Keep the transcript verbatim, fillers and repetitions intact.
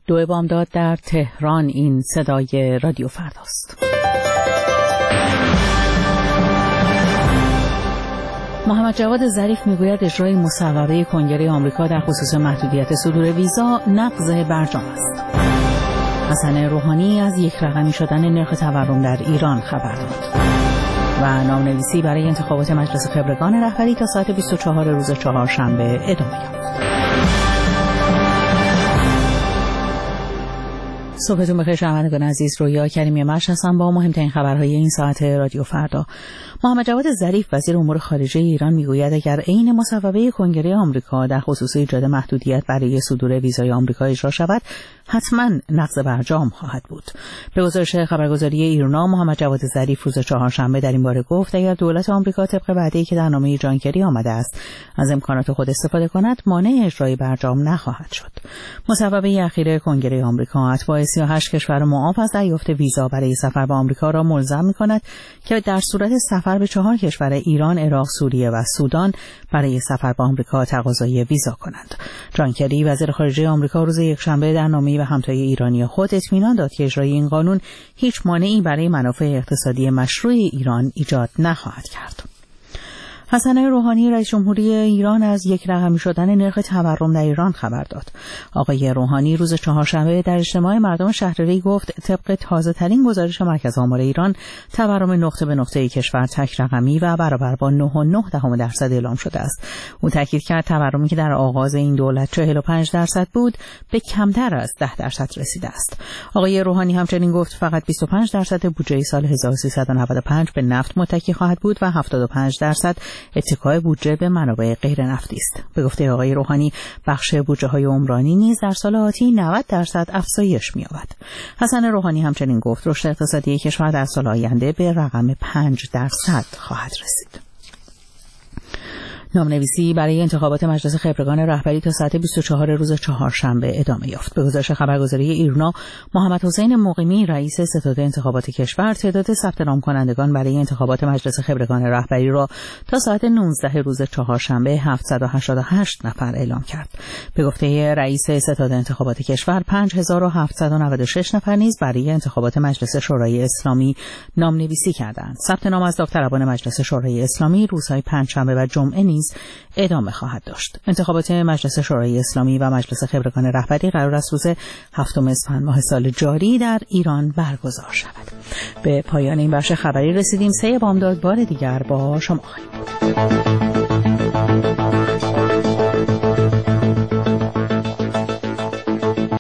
دو بامداد در تهران. این صدای رادیو فرداست. محمد جواد ظریف میگوید اجرای مصوبه کنگره آمریکا در خصوص محدودیت صدور ویزا نقض برجام است. حسن روحانی از یک رقمی شدن نرخ تورم در ایران خبر داد. و نامنویسی برای انتخابات مجلس خبرگان رهبری تا ساعت بیست و چهار روز چهارشنبه ادامه یافت. صبحتون بخیر شنوندگان عزیز، رویا کریمی مرش هستم با مهمترین خبرهای این ساعت رادیو فردا. محمد جواد ظریف وزیر امور خارجه ایران میگوید اگر عین مصوبه کنگره آمریکا در خصوص ایجاد محدودیت برای صدور ویزای آمریکا اجرا شود، حتما نقض برجام خواهد بود. به گزارش خبرگزاری ایرنا، محمد جواد ظریف روز چهارشنبه در این باره گفت اگر دولت آمریکا طبق وعده‌ای که در نامه جان کری آمده است از امکانات خود استفاده کند، مانع اجرای برجام نخواهد شد. مصوبه اخیر کنگره آمریکا اتباع سی و هشت کشور معاف از دریافت ویزا برای سفر به آمریکا را ملزم می‌کند که در صورت سفر به چهار کشور ایران، عراق، سوریه و سودان برای سفر به آمریکا تقاضای ویزا کنند. جان کری وزیر خارجه آمریکا روز یکشنبه در نامه‌ای به همتای ایرانی خود اطمینان داد که اجرای این قانون هیچ مانعی برای منافع اقتصادی مشروع ایران ایجاد نخواهد کرد. حسن روحانی رئیس جمهوری ایران از یک رقمی شدن نرخ تورم در ایران خبر داد. آقای روحانی روز چهارشنبه در اجتماع مردم شهرری گفت طبق تازه ترین گزارش مرکز آمار ایران، تورم نقطه به نقطه کشور تک رقمی و برابر با نه و نه دهم درصد اعلام شده است. او تاکید کرد تورمی که در آغاز این دولت چهل و پنج درصد بود، به کمتر از ده درصد رسیده است. آقای روحانی همچنین گفت فقط بیست و پنج درصد بودجه سال هزار و سیصد و نود و پنج به نفت متکی خواهد بود و هفتاد و پنج درصد اتکای بودجه به منابع غیر نفتی است. به گفته آقای روحانی، بخش بودجه های عمرانی نیز در سال آتی نود درصد افزایش می‌یابد. حسن روحانی همچنین گفت رشد اقتصادی کشور در سال آینده به رقم پنج درصد خواهد رسید. نامنویسی برای انتخابات مجلس خبرگان رهبری تا ساعت بیست و چهار روز چهارشنبه ادامه یافت. به گزارش خبرگزاری ایرنا، محمد حسین مقیمی رئیس ستاد انتخابات کشور تعداد ثبت نام کنندگان برای انتخابات مجلس خبرگان رهبری را تا ساعت نوزده روز چهارشنبه هفتصد و هشتاد و هشت نفر اعلام کرد. به گفته رئیس ستاد انتخابات کشور، پنج هزار و هفتصد و نود و شش نفر نیز برای انتخابات مجلس شورای اسلامی نامنویسی کردند. ثبت نام از داوطلبان مجلس شورای اسلامی روزهای پنجشنبه و جمعه نیز ادامه خواهد داشت. انتخابات مجلس شورای اسلامی و مجلس خبرگان رهبری قرار است روز هفتم اسفند ماه سال جاری در ایران برگزار شود. به پایان این بخش خبری رسیدیم. سه بامداد بار دیگر با شما خواهیم بود.